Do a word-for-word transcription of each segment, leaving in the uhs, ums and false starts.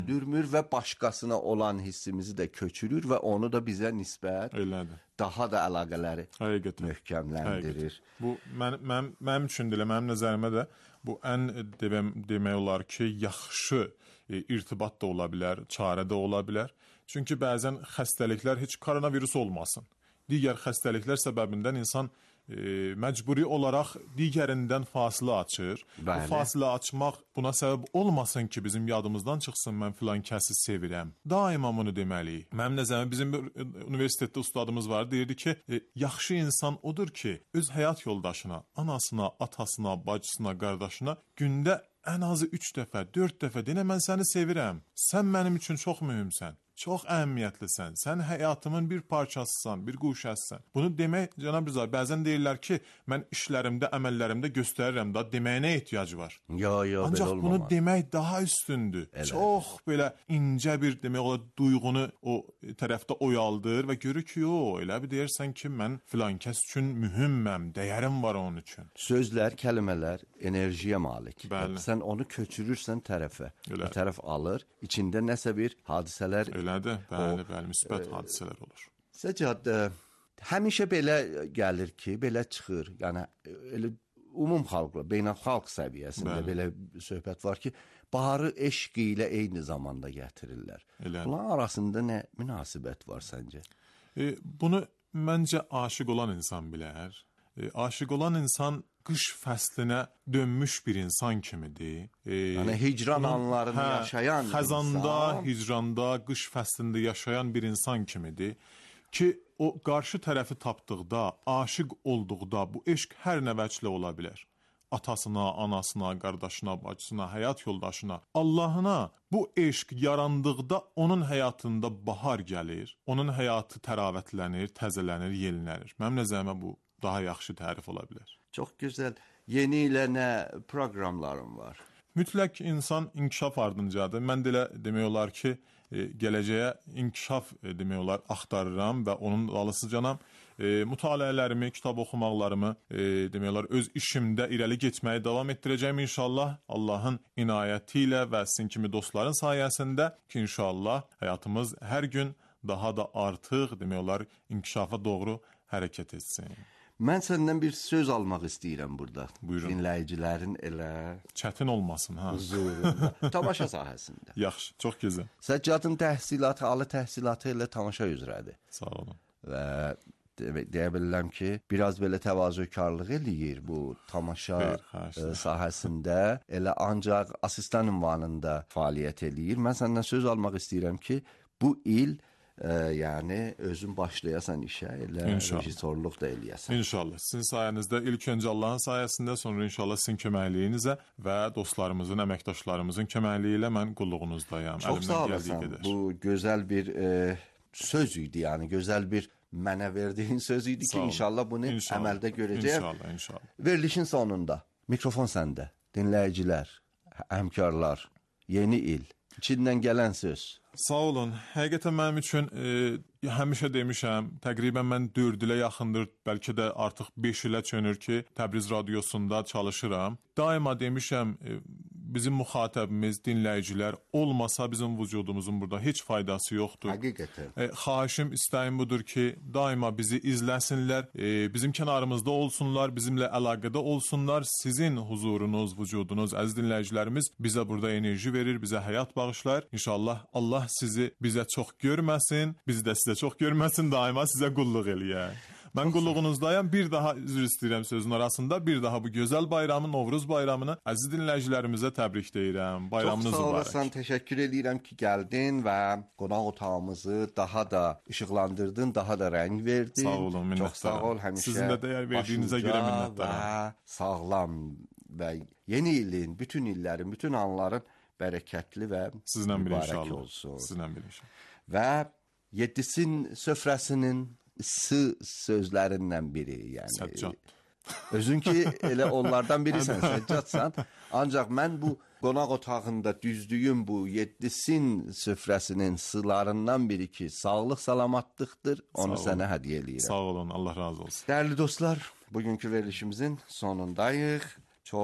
Dürmür və başqasına olan hissimizi də köçürür və onu da bizə nisbət Elədir. daha da əlaqələri Həqiqətən. möhkəmləndirir. Həqiqətən. Bu mən mənim mənim üçün də, mənim nəzərimə də bu ən deməm, demək olar ki, yaxşı e, irtibat da ola bilər, çarə də ola bilər. Çünki bəzən xəstəliklər heç koronavirus olmasın. Digər xəstəliklər səbəbindən insan e, məcburi olaraq digərindən fasilə açır. Bəli. Bu fasilə açmaq buna səbəb olmasın ki, bizim yadımızdan çıxsın, mən filan kəsi sevirəm. Daima bunu deməliyik. Mənim nəzərimə bizim bir universitetdə ustadımız var, deyirdi ki, e, yaxşı insan odur ki, öz həyat yoldaşına, anasına, atasına, bacısına, qardaşına gündə ən azı üç dəfə, dörd dəfə deyən, mən səni sevirəm. Sən mənim üçün çox mühümsən. Çox əhəmiyyətlisən. Sən həyatımın bir parçasısan, bir quşəsən. Bunu demək, cənab Rıza, bəzən deyirlər ki, mən işlərimdə, əməllərimdə göstərirəm da, deməyinə ehtiyac var. Ya, ya, Ancaq belə bunu olmamalı. demək daha üstündür. Elə. Çox belə incə bir demək olar duyğunu o tərəfdə oyaldır və görür ki, yo, elə bir deyirsən ki, mən filan kəs üçün mühümməm, dəyərim var onun üçün. Sözlər, kəlmələr enerjiyə malik. Bəli. Sən onu köçürürsən tərəfə. Elə. O tərəf alır, içində nəsə bir hadisələr. Elədir, bəli, bəli, müsbət hadisələr olur. Səccad, ə, həmişə belə gəlir ki, belə çıxır. Yəni elə umum xalqla, beynəlxalq səviyyəsində Bəli. belə söhbət var ki, baharı eşq ilə eyni zamanda gətirirlər. Elə. Bunların arasında nə münasibət var səncə? E, bunu məncə aşiq olan insan bilər. E, aşiq olan insan qış fəslinə dönmüş bir insan kimidir. E, Yəni hicran bunun- anlarını hə, yaşayan xəzanda, insan. hicranda, qış fəslində yaşayan bir insan kimidir ki, o qarşı tərəfi tapdıqda, aşiq olduqda bu eşq hər nə vəclə ola bilər. Atasına, anasına, qardaşına, bacısına, həyat yoldaşına, Allahına bu eşq yarandıqda onun həyatında bahar gəlir, onun həyatı təravətlənir, təzələnir, yenilenir. Mənim nəzərimə bu daha yaxşı tərif ola bilər. Çox gözəl. Yeni ilə nə proqramlarım var? Mütləq insan inkişaf ardıncadır. Mən də elə demək olar ki, e, gələcəyə inkişaf e, demək olar axtarıram və onun dalısıcanam. E, mütaliələrimi, kitab oxumaqlarımı e, demək olar öz işimdə irəli getməyi davam etdirəcəm inşallah. Allahın inayəti ilə və sizin kimi dostların sayəsində ki, inşallah həyatımız hər gün daha da artıq demək olar inkişafa doğru hərəkət etsin. Mən səndən bir söz almaq istəyirəm burada. Buyurun. Dinləyicilərin elə Çətin olmasın, ha. huzurunda. Tamaşa sahəsində. Yaxşı, çox gözəl. Səccadın təhsilatı, ali təhsilatı elə tamaşa üzrədir. Sağ olun. Və de- deyə bilərəm ki, biraz belə təvazökarlıq eləyir bu tamaşa Xeyr, xahiş e, edirəm. sahəsində. Elə ancaq asistan ünvanında fəaliyyət eləyir. Mən səndən söz almaq istəyirəm ki, bu il e, yəni özün başlayasan işə, elə İnşallah. rejissorluq da eləyəsən. İnşallah. Sizin sayənizdə ilk öncə Allahın sayəsində, sonra inşallah sizin köməkliyinizə və dostlarımızın, əməkdaşlarımızın köməkliyi ilə mən qulluğunuzdayam. Çox sağ olasın. Bu gözəl bir e, söz idi, yəni gözəl bir mənə verdiyin söz idi ki, Sağ olun. inşallah bunu İnşallah. əməldə görəcəyəm. İnşallah, inşallah. Verilişin sonunda mikrofon səndə, dinləyicilər, həmkarlar, yeni il, içindən gələn söz. Sağ olun. Həqiqətən mənim üçün e, həmişə demişəm, təqribən mən dörd ilə yaxındır, bəlkə də artıq beş ilə çönür ki, Təbriz radiosunda çalışıram. Daima demişəm, e, bizim müxatəbimiz, dinləyicilər olmasa bizim vücudumuzun burada heç faydası yoxdur. Həqiqətən. E, xahişim, istəyim budur ki, daima bizi izləsinlər, e, bizim kənarımızda olsunlar, bizimlə əlaqədə olsunlar. Sizin huzurunuz, vücudunuz, əziz dinləyicilərimiz bizə burada enerji verir, bizə həyat bağışlar. İnşallah Allah sizi bizə çox görməsin, bizi də sizə çox görməsin, daima sizə qulluq eləyər. Mən qulluğunuzdayam. Bir daha üzr istəyirəm sözün arasında. Bir daha bu gözəl bayramı, Novruz bayramını əziz dinləyicilərimizə təbrik deyirəm. Bayramınız Çox sağ mübarək. olasın, təşəkkür edirəm ki, gəldin və qonaq otağımızı daha da işıqlandırdın, daha da rəng verdin. Sağ olun, minnətdaram. Çox sağ ol, həmişə. Sizin də dəyər verdiyinizə başınca görə minnətdaram. Və sağlam və yeni ilin, bütün illərin, bütün anların bərəkətli və Sizlə bir mübarək inşallah. olsun. Sizlə bir inşallah. Və Yeddisin süfrəsinin sı sözlərindən biri, yəni. Səccad. Özün ki elə onlardan birisən, Səccadsan. Ancaq mən bu qonaq otağında düzdüyüm bu Yeddisin süfrəsinin sılarından biri ki, sağlıq salamatlıqdır. Onu Sağ sənə hədiyyə eləyirəm. Sağ olun, Allah razı olsun. Dəyərli dostlar, bugünkü verilişimizin sonundayıq. Çox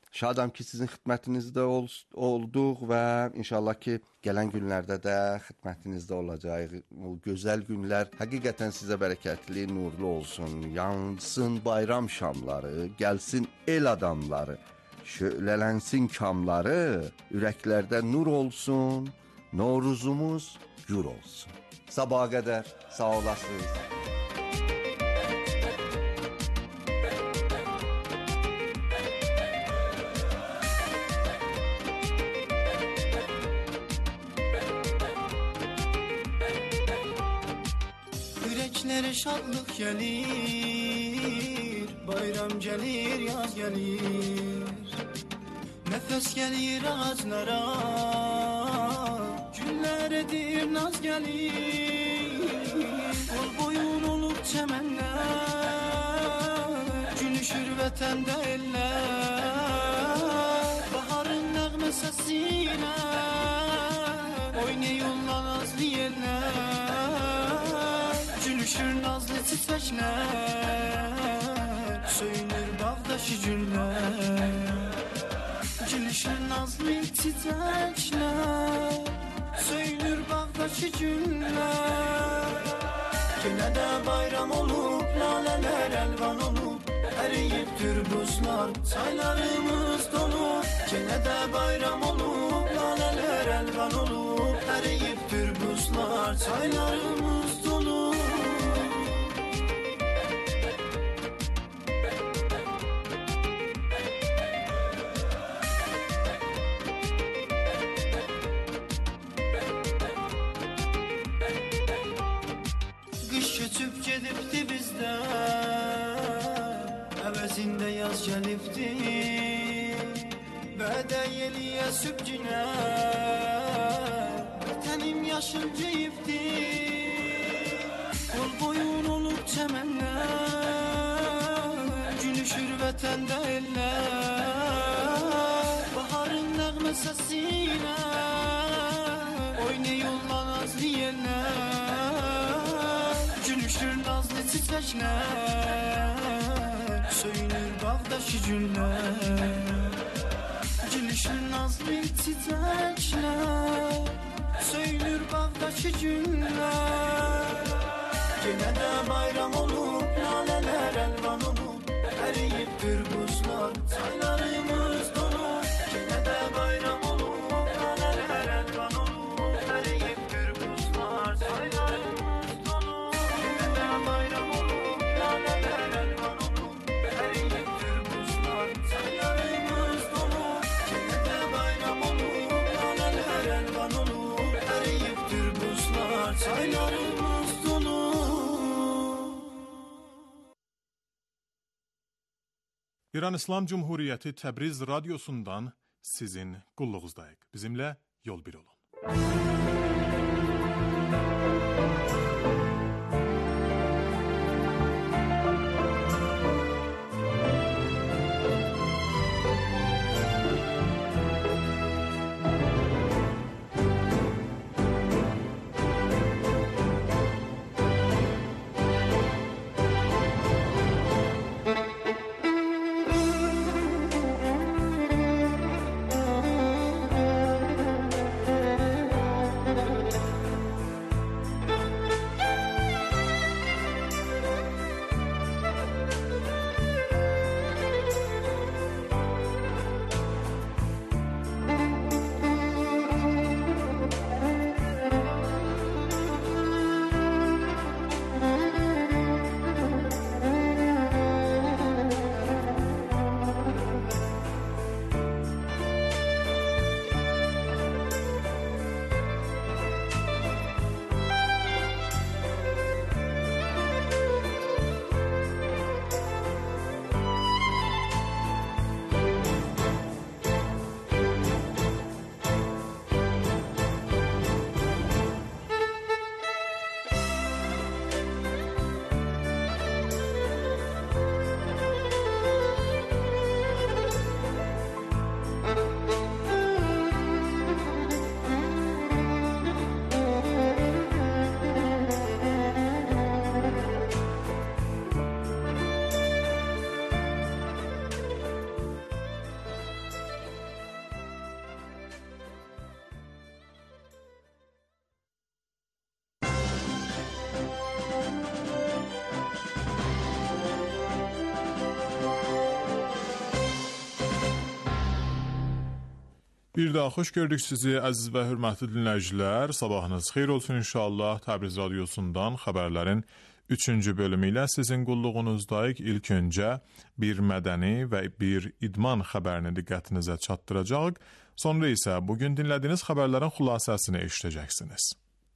Şadam ki sizin xidmətinizdə ol, olduq və inşallah ki gələn günlərdə də xidmətinizdə olacağıq. Bu gözəl günlər həqiqətən sizə bərəkətli, nurlu olsun. Yansın bayram şamları, gəlsin el adamları, şölələnsin kamları, ürəklərdə nur olsun, Novruzumuz gür olsun. Sabaha qədər sağ olasınız. Yüreklere şadlık gelir, bayram gelir, yaz gelir. Nefes gelir ağaçlara, güller edir, naz gelir. Kol boyun olup çemenler, gülüşür vatanda eller. Baharın nəğmə səsilə, oynayırlar nazlı yerler. Gülüşür nazlı çiçekler, söyünür bağdaşı güller. Gülüşür nazlı çiçekler, söyünür bağdaşı güller. Yine de bayram olup, laleler elvan olup, eriyiptir buzlar, çaylarımız dolu. Yine de bayram olup, laleler elvan olup, eriyiptir buzlar, çaylarımız dolu. Köçüp gedibdi bizdən, əvəzində yaz gəlibdi. Bədə yeliyə sübgünə, vətənim yaşıncıyıbdi. Qol boyun olub çəmənlər, gülüşür vətəndə eller. Baharın nəğmə səsilə, oynayırlar nazlı yerlər. Gülüşür nazlı çiçekler, söyünür bağdaşı güller. Gülüşür nazlı çiçekler, söyünür bağdaşı güller. Yine de bayram olup, laleler elvan olup, eriyiptir buzlar, çaylarımız dolu. Yine de bayram olup, laleler elvan olup, eriyiptir buzlar, çaylarımız dolu. Bayram olup, laleler elvan olup, eriyiptir buzlar, çaylarımız dolu. Yine de bayram olup, laleler elvan olup, eriyiptir buzlar, çaylarımız dolu. İran İslam Cumhuriyeti Təbriz Radyosu'ndan sizin qulluğuzdayıq. Bizimle yol bir olun. Bir daha xoş gördük sizi əziz və hörmətli dinləyicilər. Sabahınız xeyir olsun inşallah. Təbriz radiosundan xəbərlərin üçüncü bölümü ilə sizin qulluğunuzdayıq. İlk öncə bir mədəni və bir idman xəbərini diqqətinizə çatdıracağıq. Sonra isə bugün dinlədiyiniz xəbərlərin xülasəsini eşidəcəksiniz.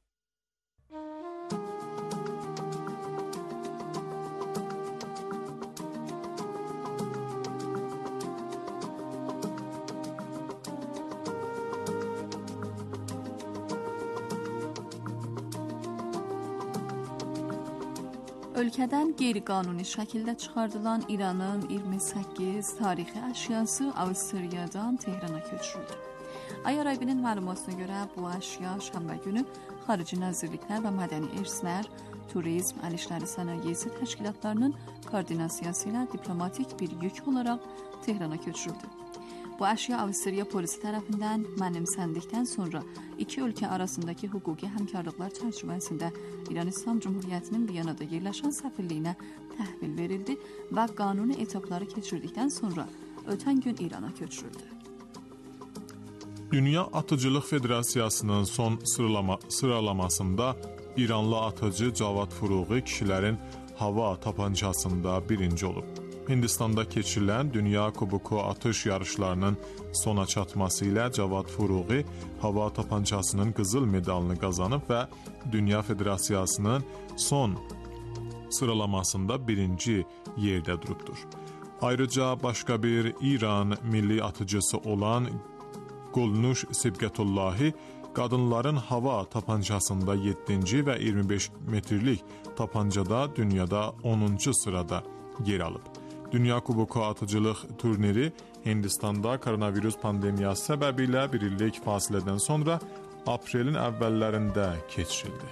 Ölkədən qeyri-qanuni şəkildə çıxardılan İranın iyirmi səkkiz tarixi əşyası Avstriyadan Tehrana köçürüldü. Ayaraybi'nin məlumatına görə bu əşya şənbə günü xarici nazirliklər və mədəni irslər, turizm, əl işləri sənayesi təşkilatlarının koordinasiyası ilə diplomatik bir yük olaraq Tehrana köçürüldü. Bu əşya Avstriya polisi tərəfindən mənimsəndikdən sonra iki ölkə arasındakı hüquqi həmkarlıqlar çərçivəsində İran İslam Cumhuriyyətinin Viyanada yerləşən səfirliyinə təhvil verildi və qanuni etapları keçirdikdən sonra ötən gün İrana köçürüldü. Dünya Atıcılıq Federasiyasının son sıralama, sıralamasında İranlı atıcı Cavad Furuği kişilərin hava tapancasında birinci olub. Hindistanda keçirilən Dünya Kuboku atış yarışlarının sona çatması ilə Cavad Furuği hava tapancasının qızıl medalını qazanıb və Dünya Federasiyasının son sıralamasında birinci yerdə durubdur. Ayrıca başqa bir İran milli atıcısı olan Golnush Sibgatullahi qadınların hava tapancasında yeddinci və iyirmi beş metrlik tapancada dünyada onuncu sırada yer alıb. Dünya Kuboku atıcılıq turniri Hindistanda koronavirus pandemiyası səbəbilə bir illik fasilədən sonra aprelin əvvəllərində keçirildi.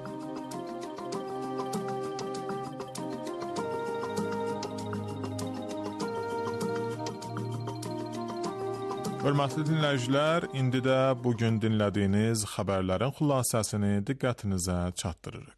Hörmətli dinləyicilər, indi də bugün dinlədiyiniz xəbərlərin xülasəsini diqqətinizə çatdırırıq.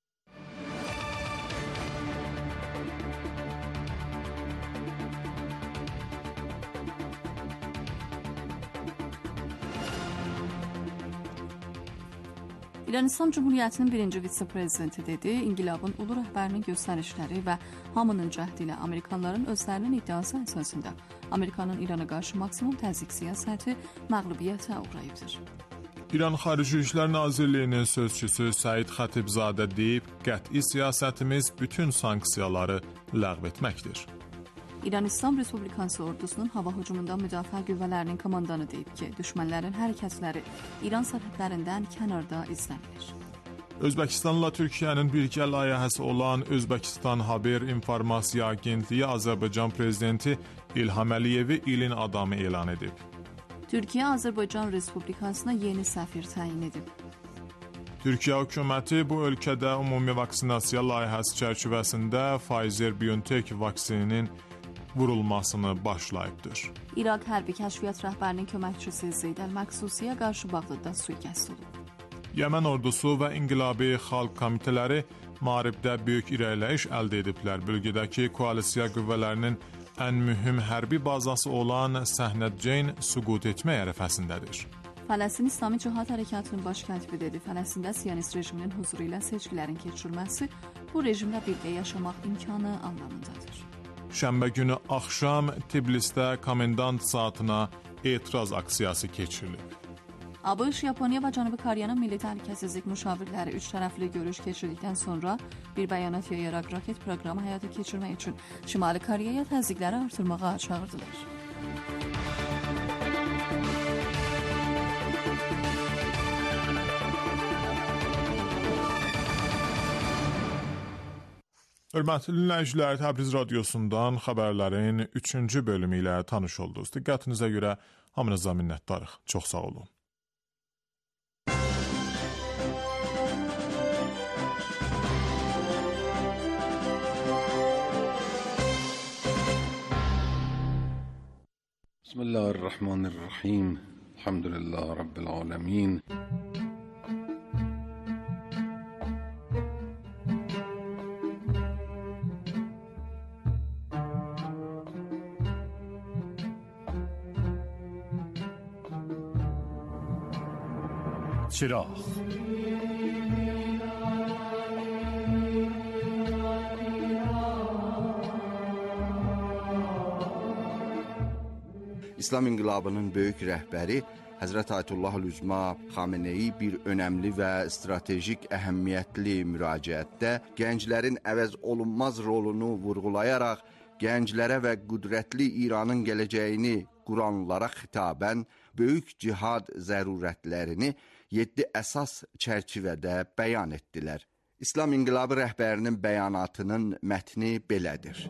İran İslam Cumhuriyyətinin birinci vitse-prezidenti dedi, İnqilabın ulu rəhbərinin göstərişləri və hamının cəhdi ilə Amerikanların özlərinin iddiası əsasında Amerikanın İrana qarşı maksimum təzyiq siyasəti məğlubiyyətə uğrayıbdır. İran Xarici İşlər Nazirliyinin sözçüsü Səid Xatibzadə deyib, qəti siyasətimiz bütün sanksiyaları ləğv etməkdir. İran İslam Respublikası ordusunun hava hücumundan müdafiə qüvvələrinin komandanı deyib ki, düşmənlərin hərəkətləri İran sərhədlərindən kənarda izlənilir. Özbəkistanla Türkiyənin birgə layihəsi olan Özbəkistan Haber İnformasiya Agentliyi Azərbaycan prezidenti İlham Əliyevi ilin adamı elan edib. Türkiyə Azərbaycan Respublikasına yeni səfir təyin edib. Türkiyə hökuməti bu ölkədə ümumi vaksinasiya layihəsi çərçivəsində Pfizer-BioNTech vaksininin vurulmasını başlayıbdır. İraq hərbi kəşfiyyat rəhbərinin köməkçisi Zeyd Əl-Məqsusiyə qarşı Bağdadda sui-qəsd olub. Yəmən ordusu və İnqilabi Xalq Komitələri Maribdə böyük irəliləyiş əldə ediblər. Bölgədəki koalisiya qüvvələrinin ən mühüm hərbi bazası olan Səhnədceyn süqut etmək ərəfəsindədir. Fələstin İslami Cihad Hərəkatının baş katibi dedi, Fələstində Siyonist rejiminin huzuru ilə seçkilərin keçirilməsi bu rejimlə birgə yaşamaq imkanı anlamındadır. Şənbə günü axşam Tbilisidə komendant saatına etiraz aksiyası keçirilib. ABŞ, Yaponiya və Cənubi Koreyanın milli təhlükəsizlik müşavirləri üç tərəfli görüş keçirdikdən sonra bir bəyanat yayaraq raket proqramı həyata keçirmək üçün Şimali Koreyaya təzyiqləri artırmağa çağırdılar. Hörmətli dinləyicilər, Təbriz radiosundan xəbərlərin üçüncü bölümü ilə tanış oldunuz. Diqqətinizə görə hamınıza minnətdarıq. Çox sağ olun. Bismillahirrahmanirrahim. Elhamdülillah Rabbil alemin. چراغ İslam İnqilabının böyük rəhbəri Həzrət Ayətullah Üzma Xameneyi bir önəmli və stratejik əhəmiyyətli müraciətdə gənclərin əvəz olunmaz rolunu vurğulayaraq gənclərə və qüdrətli İranın gələcəyini quranlara xitabən böyük cihad zərurətlərini yeddi əsas çərçivədə bəyan etdilər. İslam İnqilabı rəhbərinin bəyanatının mətni belədir.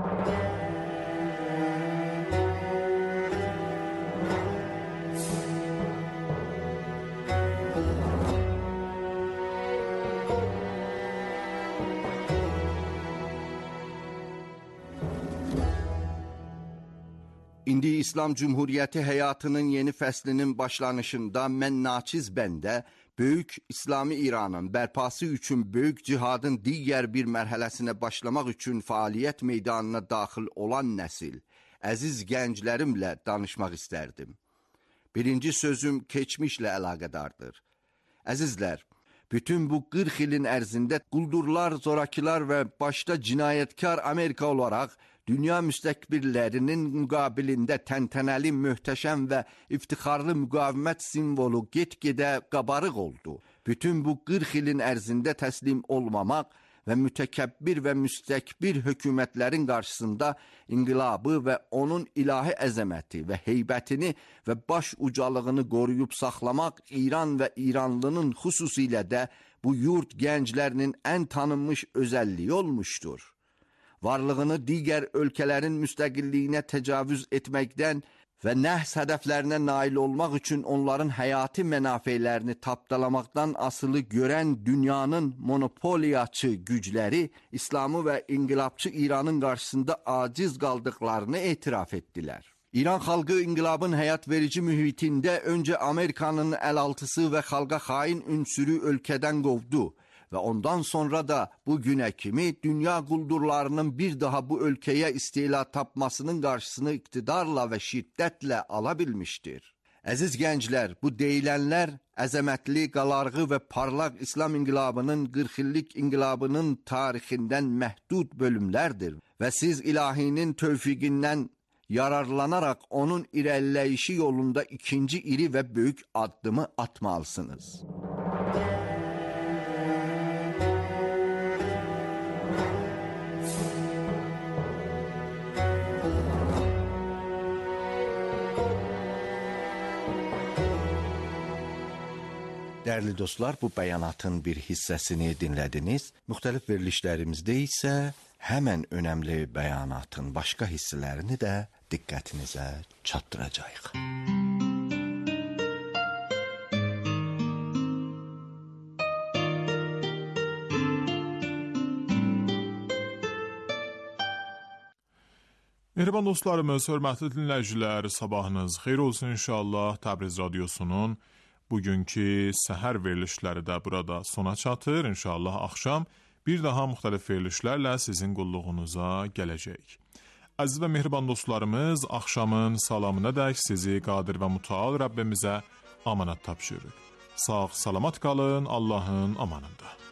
İndi İslam Cumhuriyyəti həyatının yeni fəslinin başlanışında mən naçiz bəndə böyük İslami İranın bərpası üçün böyük cihadın digər bir mərhələsinə başlamaq üçün fəaliyyət meydanına daxil olan nəsil, əziz gənclərimlə danışmaq istərdim. Birinci sözüm keçmişlə əlaqədardır. Əzizlər, bütün bu qırx ilin ərzində quldurlar, zorakılar və başda cinayətkar Amerika olaraq dünya müstəkbirlərinin müqabilində təntənəli, möhtəşəm və iftixarlı müqavimət simvolu get-gedə qabarıq oldu. Bütün bu qırx ilin ərzində təslim olmamaq və mütəkəbbir və müstəkbir hökumətlərin qarşısında inqilabı və onun ilahi əzəməti və heybətini və baş ucalığını qoruyub saxlamaq İran və İranlının xüsusilə də bu yurt gənclərinin ən tanınmış özəlliyi olmuşdur. Varlığını digər ölkələrin müstəqilliyinə təcavüz etməkdən və nəhs hədəflərinə nail olmaq üçün onların həyati mənafeylərini tapdalamaqdan asılı görən dünyanın monopoliyaçı gücləri İslamı və inqilabçı İranın qarşısında aciz qaldıqlarını etiraf etdilər. İran xalqı inqilabın həyat verici mühitində öncə Amerikanın əlaltısı və xalqa xain ünsürü ölkədən qovdu. Və ondan sonra da bu günə kimi dünya quldurlarının bir daha bu ölkəyə istila tapmasının qarşısını iqtidarla və şiddətlə ala bilmişdir. Əziz gənclər, bu deyilənlər əzəmətli, qalarğı və parlaq İslam inqilabının qırx illik inqilabının tarixindən məhdud bölümlərdir və siz ilahinin tövfiqindən yararlanaraq onun irəliləyişi yolunda ikinci iri və böyük addımı atmalısınız. Dəyərli dostlar, bu bəyanatın bir hissəsini dinlədiniz. Müxtəlif verilişlərimizdə isə həmən önəmli bəyanatın başqa hissələrini də diqqətinizə çatdıracağıq. Mehriban dostlarımız, hörmətli dinləyicilər, sabahınız xeyir olsun inşallah. Təbriz Radiosunun bugünkü səhər verilişləri də burada sona çatır. İnşallah axşam bir daha müxtəlif verilişlərlə sizin qulluğunuza gələcək. Əziz və mehriban dostlarımız, axşamın salamına dək sizi qadir və mütəal Rəbbimizə amanat tapşırırıq. Sağ, salamat qalın, Allahın amanında.